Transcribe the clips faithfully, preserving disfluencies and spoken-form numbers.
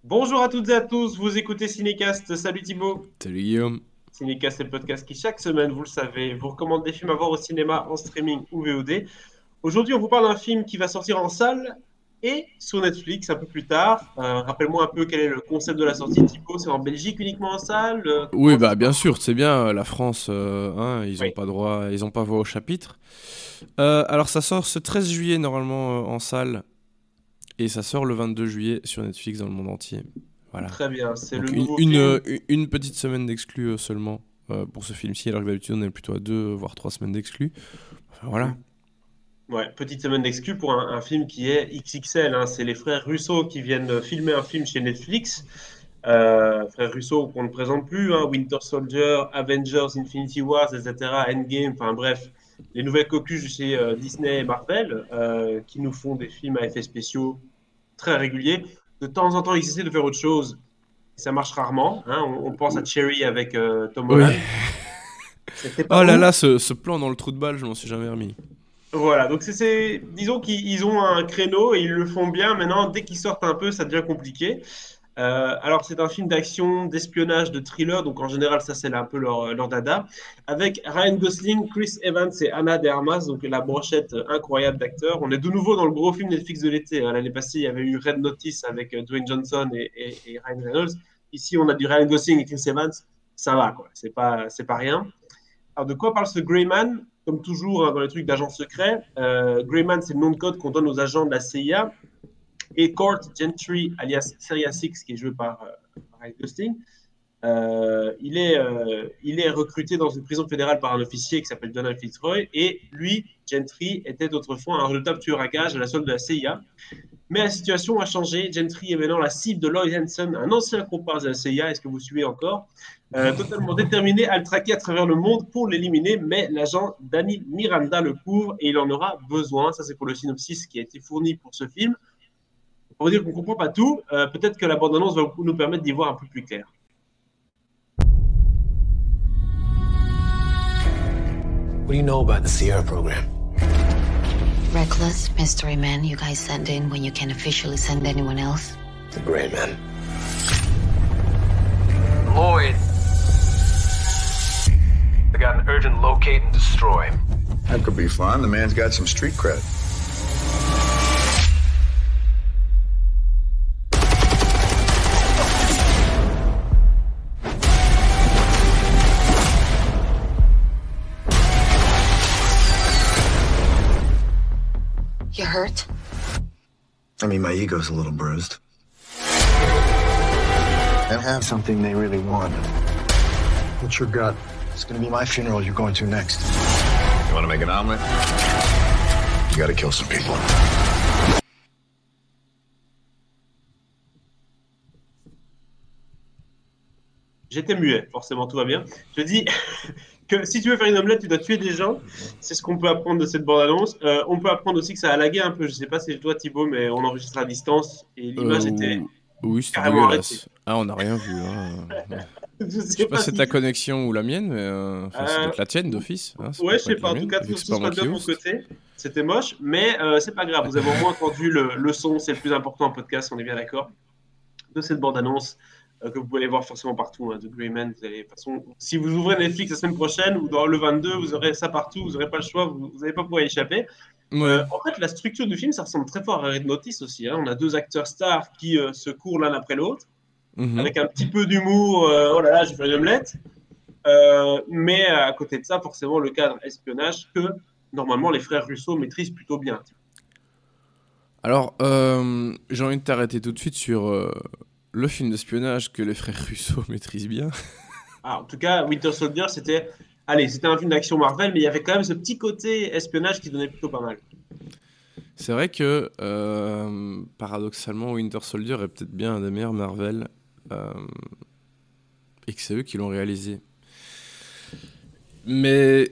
Bonjour à toutes et à tous, vous écoutez Cinécast. Salut Thibaut. Salut Guillaume. Cinécast, c'est le podcast qui, chaque semaine, vous le savez, vous recommande des films à voir au cinéma, en streaming ou V O D. Aujourd'hui, on vous parle d'un film qui va sortir en salle et sur Netflix un peu plus tard. Euh, rappelle-moi un peu quel est le concept de la sortie, Thibaut. C'est en Belgique uniquement en salle. Euh, Oui, comment ça bah se bien passe? sûr, c'est bien, euh, la France, euh, hein, ils ont Oui, pas droit, ils ont pas voix au chapitre. Euh, alors ça sort ce treize juillet normalement euh, en salle et ça sort le vingt-deux juillet sur Netflix dans le monde entier. Voilà. très bien. C'est le Donc une, nouveau une, film. euh, une petite semaine d'exclus euh, seulement euh, pour ce film-ci, alors que d'habitude on est plutôt à deux voire trois semaines d'exclus. Enfin, voilà. Ouais, petite semaine d'exclus pour un, un film qui est X X L, hein. C'est les frères Russo qui viennent filmer un film chez Netflix. Euh, frères Russo qu'on ne présente plus, hein, Winter Soldier, Avengers, Infinity Wars, et cetera, Endgame, enfin bref, les nouvelles coquus de chez euh, Disney et Marvel euh, qui nous font des films à effets spéciaux très réguliers. De temps en temps, ils essaient de faire autre chose. Ça marche rarement, hein. On, on pense à Cherry avec euh, Tom Oui. Holland. C'était pas Oh là là, ouf. ce, ce plan dans le trou de balle, je m'en suis jamais remis. Voilà, donc c'est, c'est- disons qu'ils ils ont un créneau et ils le font bien. Maintenant, dès qu'ils sortent un peu, ça devient compliqué. Euh, alors, c'est un film d'action, d'espionnage, de thriller, donc en général, ça c'est un peu leur, leur dada, avec Ryan Gosling, Chris Evans et Anna de Armas, donc la brochette incroyable d'acteurs. On est de nouveau dans le gros film Netflix de l'été, hein. L'année passée, il y avait eu Red Notice avec euh, Dwayne Johnson et, et- et Ryan Reynolds. Ici, on a du Ryan Gosling et Chris Evans. Ça va, quoi. C'est pas, c'est pas rien. Alors, de quoi parle ce Greyman? Comme toujours, hein, dans les trucs d'agents secrets, euh, Greyman, c'est le nom de code qu'on donne aux agents de la C I A. Et Court Gentry, alias Seria Six, qui est joué par, euh, par Ryan Gosling, euh, il, est, euh, il est recruté dans une prison fédérale par un officier qui s'appelle Donald Fitzroy. Et lui, Gentry, était autrefois un redoutable tueur à gages à la solde de la C I A. Mais la situation a changé. Gentry est maintenant la cible de Lloyd Hansen, un ancien comparse de la C I A. Est-ce que vous suivez encore? Euh, totalement déterminé à le traquer à travers le monde pour l'éliminer, mais l'agent Danny Miranda le couvre et il en aura besoin. Ça, c'est pour le synopsis qui a été fourni pour ce film. On va dire qu'on ne comprend pas tout. Euh, peut-être que la bande-annonce va nous permettre d'y voir un peu plus clair. What do you know about the Sierra program? Reckless mystery men you guys send in when you can't officially send anyone else. The Gray Men. Lloyd. They got an urgent locate and destroy. That could be fun. The man's got some street cred. You hurt? I mean, my ego's a little bruised. And have something they really want. What's your gut? It's gonna be my funeral you're going to next. You wanna make an omelet? You gotta kill some people. J'étais muet, forcément, tout va bien. Je dis que si tu veux faire une omelette, tu dois tuer des gens. C'est ce qu'on peut apprendre de cette bande-annonce. Euh, on peut apprendre aussi que ça a lagué un peu. Je ne sais pas si c'est toi, Thibaut, mais on enregistre à distance et l'image Euh, était ou- oui, c'était carrément arrêtée. dégueulasse. Ah, on n'a rien vu. Hein. Je Je sais sais pas pas si c'est si... ta connexion ou la mienne, mais euh, enfin, c'est Euh, peut-être la tienne d'office. Hein, ça Ouais, peut je sais être pas. la En tout mienne, cas, vu tout, que c'est tout pas se moi passe qui bien de mon host. côté. C'était moche, mais euh, c'est pas grave. Vous avez au moins entendu le, le son. C'est le plus important en podcast, on est bien d'accord. De cette bande-annonce euh, que vous pouvez aller voir forcément partout, hein, de Greyman. Vous allez, de toute façon, si vous ouvrez Netflix la semaine prochaine ou dans le vingt-deux, vous aurez ça partout. Vous n'aurez pas le choix. Vous n'allez pas pouvoir y échapper. Ouais. Euh, en fait, la structure du film, ça ressemble très fort à Red Notice aussi, hein. On a deux acteurs stars qui euh, se courent l'un après l'autre, Mhm. avec un petit peu d'humour. Euh, oh là là, j'ai fait une omelette. Euh, mais à côté de ça, forcément, le cadre espionnage que normalement les frères Russo maîtrisent plutôt bien. Alors, euh, j'ai envie de t'arrêter tout de suite sur euh, le film d'espionnage que les frères Russo maîtrisent bien. Ah, en tout cas, Winter Soldier, c'était, allez, c'était un film d'action Marvel, mais il y avait quand même ce petit côté espionnage qui donnait plutôt pas mal. C'est vrai que, euh, paradoxalement, Winter Soldier est peut-être bien un des meilleurs Marvel, euh, et que c'est eux qui l'ont réalisé. Mais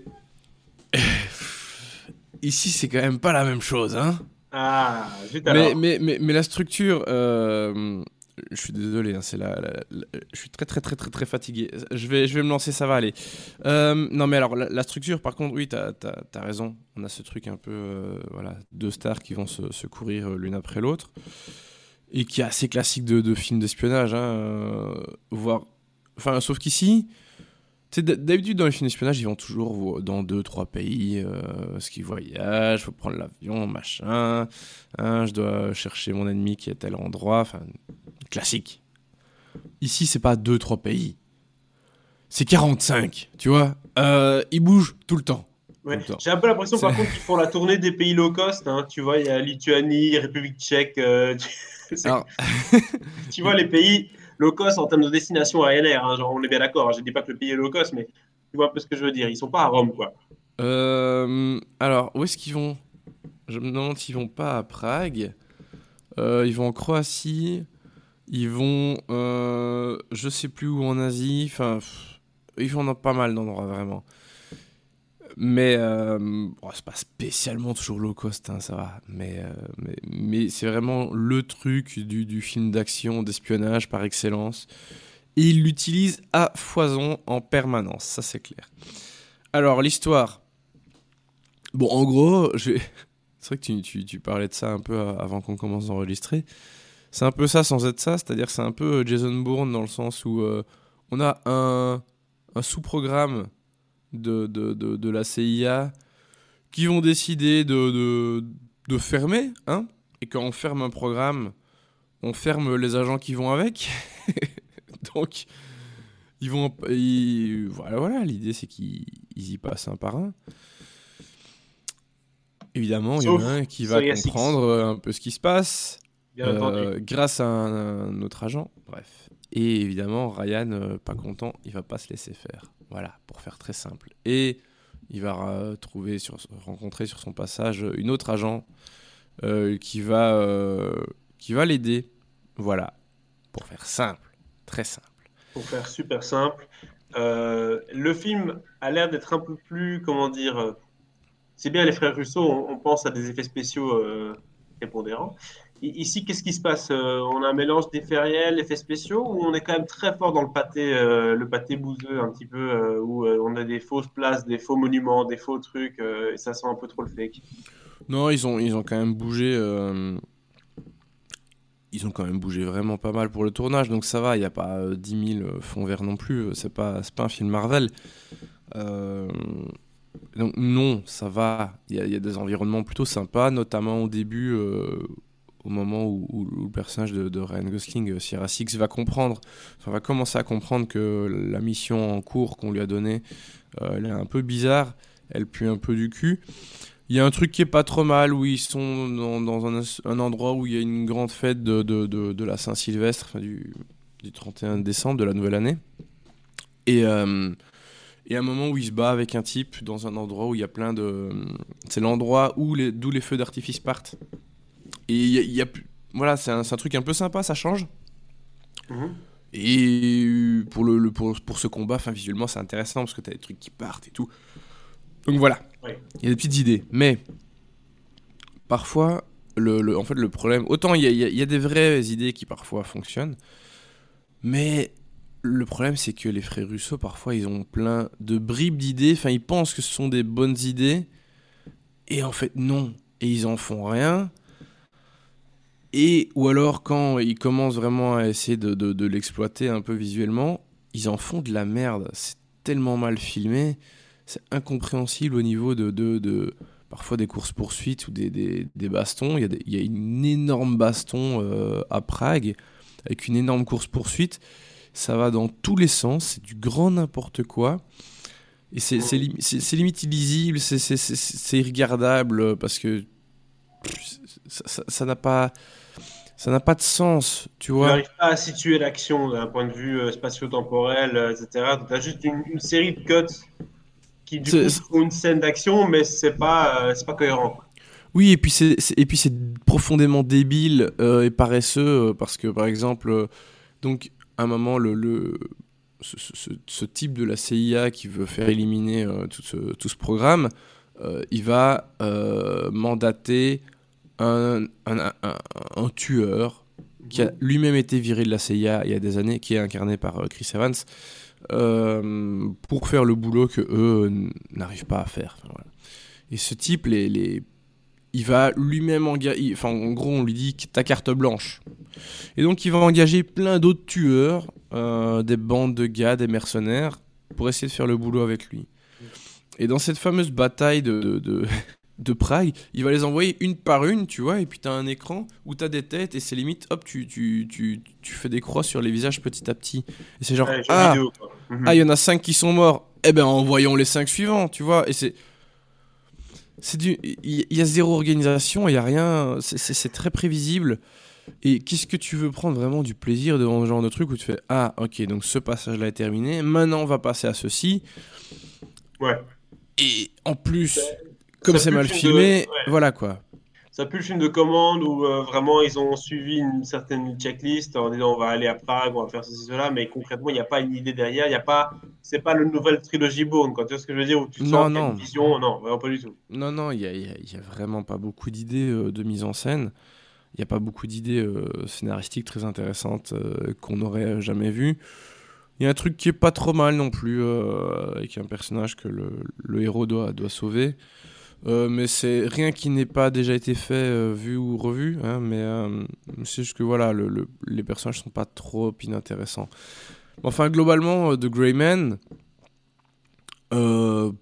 ici, c'est quand même pas la même chose, hein. Ah, zut Mais, alors. mais, mais, mais la structure, euh, je suis désolé, hein, c'est la, la- la- je suis très très très très très fatigué. Je vais, je vais me lancer, ça va aller. Euh, non mais alors la, la structure, par contre, oui, t'as, t'as, t'as raison. On a ce truc un peu, euh, voilà, deux stars qui vont se, se courir euh, l'une après l'autre. et qui est assez classique de, de film d'espionnage, hein, euh, voire... Enfin, sauf qu'ici, tu sais, d'habitude dans les films d'espionnage, ils vont toujours dans deux, trois pays, euh, parce qu'ils voyagent, il faut prendre l'avion, machin, hein, je dois chercher mon ennemi qui est à tel endroit, enfin, classique. Ici, c'est pas deux, trois pays, c'est quarante-cinq, tu vois, euh, ils bougent tout le temps. Ouais. J'ai un peu l'impression, c'est... par contre, qu'ils font la tournée des pays low cost. Hein. Tu vois, il y a Lituanie, République tchèque. Euh, tu... Alors... tu vois, les pays low cost en termes de destination Ryanair. Hein, genre, on est bien d'accord. Hein, je ne dis pas que le pays est low cost, mais tu vois un peu ce que je veux dire. Ils ne sont pas à Rome, quoi. Euh, alors, où est-ce qu'ils vont ? Je me demande s'ils ne vont pas à Prague. Euh, ils vont en Croatie. Ils vont, euh, je ne sais plus où en Asie. Enfin, pff, ils vont dans pas mal d'endroits, vraiment. Mais euh, bon, c'est pas spécialement toujours low cost, hein, ça va. Mais, euh, mais, mais c'est vraiment le truc du, du film d'action, d'espionnage par excellence. Et il l'utilise à foison en permanence, ça c'est clair. Alors, l'histoire. Bon, en gros, je vais... c'est vrai que tu, tu, tu parlais de ça un peu avant qu'on commence à enregistrer. C'est un peu ça sans être ça, c'est-à-dire que c'est un peu Jason Bourne dans le sens où euh, on a un, un sous-programme De, de, de, de la C I A qui vont décider de, de, de fermer, hein, et quand on ferme un programme, on ferme les agents qui vont avec. Donc, ils vont. Ils, voilà, voilà, l'idée c'est qu'ils y passent un par un. Évidemment, il y en a un qui va comprendre un peu ce qui se passe euh, grâce à un, un autre agent. Bref. Et évidemment, Ryan, euh, pas content, il va pas se laisser faire. Voilà, pour faire très simple. Et il va euh, trouver sur, rencontrer sur son passage une autre agent euh, qui va, euh, qui va l'aider. Voilà, pour faire simple, très simple. Pour faire super simple. Euh, le film a l'air d'être un peu plus, comment dire, euh, c'est bien les frères Russo, on, on pense à des effets spéciaux euh, prépondérants. Ici, qu'est-ce qui se passe ? euh, On a un mélange d'effets réels, d'effets spéciaux, ou on est quand même très fort dans le pâté, euh, le pâté bouseux un petit peu, euh, où euh, on a des fausses places, des faux monuments, des faux trucs, euh, et ça sent un peu trop le fake. Non, ils ont, ils ont quand même bougé. Euh... Ils ont quand même bougé vraiment pas mal pour le tournage, donc ça va. Il n'y a pas euh, dix mille fonds verts non plus. C'est pas, c'est pas un film Marvel. Euh... Donc non, ça va. Il y, y a des environnements plutôt sympas, notamment au début. Euh... au moment où, où, où le personnage de, de Ryan Gosling, Sierra Six, va comprendre, enfin, va commencer à comprendre que la mission en cours qu'on lui a donnée, euh, elle est un peu bizarre, elle pue un peu du cul. Il y a un truc qui est pas trop mal, où ils sont dans, dans un, un endroit où il y a une grande fête de, de, de, de la Saint-Sylvestre, enfin, du, du trente et un décembre, de la nouvelle année. Et... Euh, Et à un moment où il se bat avec un type dans un endroit où il y a plein de... C'est l'endroit où les, d'où les feux d'artifice partent. Et il y a, y a voilà, c'est un, c'est un truc un peu sympa, ça change. Mmh. Et pour, le, le, pour, pour ce combat, visuellement, c'est intéressant parce que t'as des trucs qui partent et tout. Donc voilà, il oui. y a des petites idées. Mais parfois, le, le, en fait, le problème... Autant il y a, y, a, y a des vraies idées qui parfois fonctionnent, mais le problème, c'est que les frères Russo, parfois, ils ont plein de bribes d'idées. Enfin, ils pensent que ce sont des bonnes idées. Et en fait, non. Et ils en font rien. Et, ou alors, quand ils commencent vraiment à essayer de, de, de l'exploiter un peu visuellement, ils en font de la merde. C'est tellement mal filmé. C'est incompréhensible au niveau de, de, de parfois des courses-poursuites ou des, des, des bastons. Il y a, des, il y a une énorme baston euh, à Prague, avec une énorme course-poursuite. Ça va dans tous les sens, c'est du grand n'importe quoi. Et c'est, c'est, lim- c'est, c'est limite illisible, c'est, c'est, c'est, c'est irregardable, parce que ça, ça, ça, n'a pas, ça n'a pas de sens, tu vois. Tu n'arrives pas à situer l'action d'un point de vue euh, spatio-temporel, euh, et cetera. Tu as juste une, une série de cuts qui, du c'est, coup, font une scène d'action, mais ce n'est pas, euh, c'est pas cohérent. Oui, et puis c'est, c'est, et puis c'est profondément débile euh, et paresseux, euh, parce que, par exemple, euh, donc... à un moment, le, le, ce, ce, ce type de la C I A qui veut faire éliminer euh, tout, ce, tout ce programme, euh, il va euh, mandater un, un, un, un, un tueur qui a lui-même été viré de la C I A il y a des années, qui est incarné par euh, Chris Evans, euh, pour faire le boulot qu'eux n'arrivent pas à faire. Enfin, voilà. Et ce type, les, les, il va lui-même engager, enfin en gros on lui dit ta carte blanche. Et donc il va engager plein d'autres tueurs, euh, des bandes de gars, des mercenaires, pour essayer de faire le boulot avec lui. Et dans cette fameuse bataille de, de, de, de Prague, il va les envoyer une par une, tu vois, et puis t'as un écran où t'as des têtes, et c'est limite, hop, tu, tu, tu, tu fais des croix sur les visages petit à petit. Et c'est genre, Ouais, jeu ah, vidéo, quoi. Mhm. ah, il y en a cinq qui sont morts, eh ben envoyons les cinq suivants, tu vois, et c'est... C'est du, il y a zéro organisation, il y a rien, c'est, c'est, c'est très prévisible. Et qu'est-ce que tu veux prendre vraiment du plaisir devant ce genre de truc où tu fais ah ok donc ce passage-là est terminé, maintenant on va passer à ceci. Ouais. Et en plus, Ça- comme ça c'est pue mal le film filmé, de- ouais. voilà quoi. Ça pue le film de commande où euh, vraiment ils ont suivi une certaine checklist en disant on va aller à Prague, on va faire ceci, cela, mais concrètement il n'y a pas une idée derrière, il y a pas, c'est pas le nouvelle trilogie Bourne, quoi. Tu vois ce que je veux dire, où tu Non sens qu'il y a une non vision, non, vraiment pas du tout. non non, il y a, il y a- il y a vraiment pas beaucoup d'idées euh, de mise en scène. Il y a pas beaucoup d'idées euh, scénaristiques très intéressantes euh, qu'on n'aurait jamais vues. Il y a un truc qui est pas trop mal non plus, euh, avec un personnage que le, le héros doit, doit sauver. Euh, mais c'est rien qui n'ait pas déjà été fait, euh, vu ou revu. Hein, mais euh, c'est juste que voilà, le, le- les personnages sont pas trop inintéressants. Enfin, globalement, euh, The Grey Man, euh,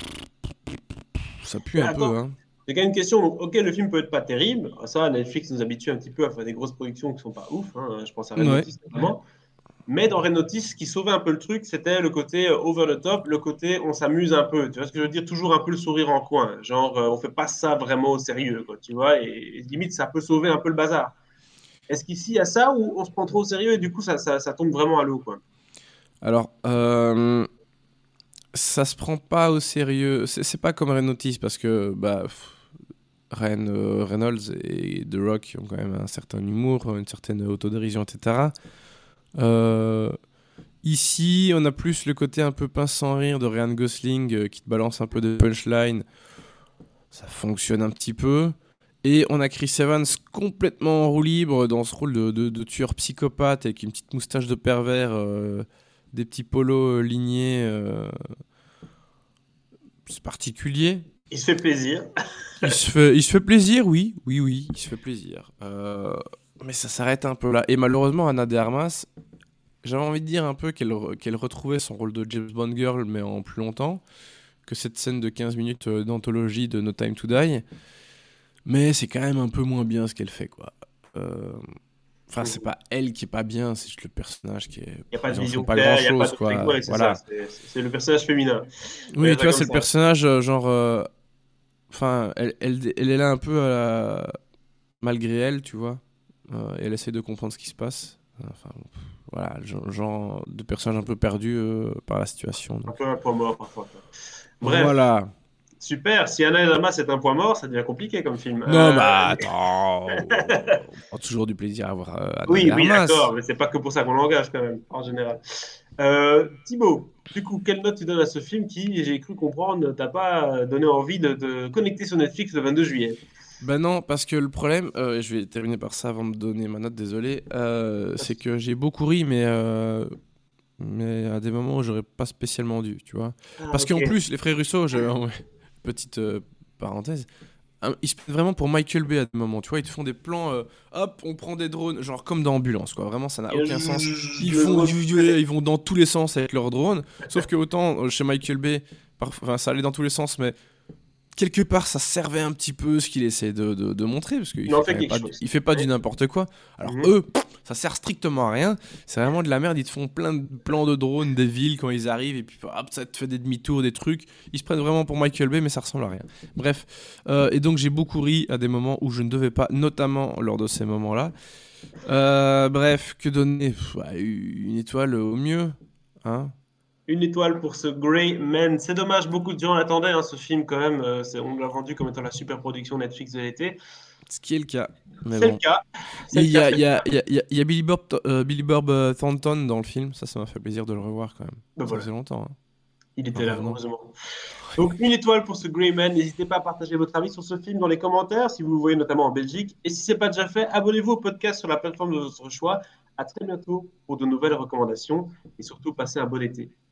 ça pue Mais un attends, peu. Hein. j'ai quand même une question. Donc, ok, le film peut être pas terrible. Ça, Netflix nous habitue un petit peu à faire des grosses productions qui sont pas ouf, hein. Je pense à Red Ouais. Notice notamment. Mais dans Red Notice, ce qui sauvait un peu le truc, c'était le côté euh, over the top, le côté on s'amuse un peu. Tu vois ce que je veux dire? Toujours un peu le sourire en coin. Genre, euh, on fait pas ça vraiment au sérieux, quoi, tu vois? Et, et limite, ça peut sauver un peu le bazar. Est-ce qu'ici, il y a ça ou on se prend trop au sérieux et du coup, ça, ça, ça tombe vraiment à l'eau, quoi? Alors, euh, ça se prend pas au sérieux. C'est, c'est pas comme Red Notice parce que bah, pff, Ryan euh, Reynolds et The Rock ont quand même un certain humour, une certaine autodérision, et cetera. Euh, ici, on a plus le côté un peu pince sans rire de Ryan Gosling euh, qui te balance un peu de punchline. Ça fonctionne un petit peu. Et on a Chris Evans complètement en roue libre dans ce rôle de, de- de tueur psychopathe avec une petite moustache de pervers, euh, des petits polos euh, lignés. euh, c'est particulier. Il se fait plaisir. Il se fait, il se fait plaisir, oui, oui, oui, il se fait plaisir. Euh, mais ça s'arrête un peu là. Et malheureusement, Anna de Armas, j'avais envie de dire un peu qu'elle, re- qu'elle retrouvait son rôle de James Bond girl, mais en plus longtemps, que cette scène de quinze minutes euh, d'anthologie de No Time to Die. Mais c'est quand même un peu moins bien ce qu'elle fait, quoi. Euh, Enfin, c'est pas elle qui est pas bien, c'est juste le personnage qui est. Il n'y a pas de ils en vision font pas claire, grand il n'y a pas chose, de quoi. truc. Ouais, c'est Voilà. ça. C'est, c'est le personnage féminin. Oui, Ouais, tu vois, comme c'est le ça. personnage, euh, genre. euh, Enfin, elle, elle, elle est là un peu à la- malgré elle, tu vois. Euh, et elle essaie de comprendre ce qui se passe. Enfin, pff, voilà, le genre, genre de personnage un peu perdu euh, par la situation. Un Donc. peu un point mort parfois, quoi. Bref, Voilà. super. Si Anna et Damas est un point mort, ça devient compliqué comme film. Non, Euh, bah attends. On prend toujours du plaisir à voir euh, Anna Oui, de oui, Armas. d'accord, mais c'est pas que pour ça qu'on l'engage quand même, en général. Euh, Thibaut, du coup, quelle note tu donnes à ce film qui, j'ai cru comprendre, ne t'a pas donné envie de te connecter sur Netflix le vingt-deux juillet? Ben non, parce que le problème, euh, et je vais terminer par ça avant de donner ma note, désolé, euh, c'est que j'ai beaucoup ri, mais, euh, mais à des moments où j'aurais pas spécialement dû, tu vois. Ah, Parce ok. qu'en plus, les frères Russo, je... ouais, petite euh, parenthèse, hein, ils se prennent vraiment pour Michael Bay à des moments, tu vois, ils te font des plans, euh, hop, on prend des drones, genre comme dans Ambulance, quoi, vraiment ça n'a aucun sens. Ils, Le font, drone- ils vont dans tous les sens avec leurs drones, sauf que autant euh, chez Michael Bay, parfois, enfin, ça allait dans tous les sens, mais quelque part ça servait un petit peu ce qu'il essaie de, de, de montrer, parce qu'il Il en fait, fait quand même quelque pas, chose. du- il fait pas du n'importe quoi. Alors Mhm. eux, pff, ça sert strictement à rien, c'est vraiment de la merde, ils te font plein de plans de drones des villes quand ils arrivent, et puis hop, ça te fait des demi-tours, des trucs, ils se prennent vraiment pour Michael Bay, mais ça ressemble à rien. Bref, euh, et donc j'ai beaucoup ri à des moments où je ne devais pas, notamment lors de ces moments-là. Euh, bref, que donner? Pff, bah, une étoile au mieux, hein. Une étoile pour ce Grey Man. C'est dommage, beaucoup de gens attendaient hein, ce film quand même. Euh, c'est- on l'a vendu comme étant la super production Netflix de l'été. Ce qui est le cas. Mais C'est bon. le cas. C'est Et le il y cas, a, c'est il y, le a, cas. il y, a, il y a- il y a Billy Bob, euh, Billy Bob euh, Thornton dans le film. Ça, ça m'a fait plaisir de le revoir quand même. Ben ça voilà. faisait longtemps. Hein. Il était là, Revenons. heureusement. Donc, une étoile pour ce Grey Man. N'hésitez pas à partager votre avis sur ce film dans les commentaires, si vous le voyez notamment en Belgique. Et si ce n'est pas déjà fait, abonnez-vous au podcast sur la plateforme de votre choix. À très bientôt pour de nouvelles recommandations. Et surtout, passez un bon été.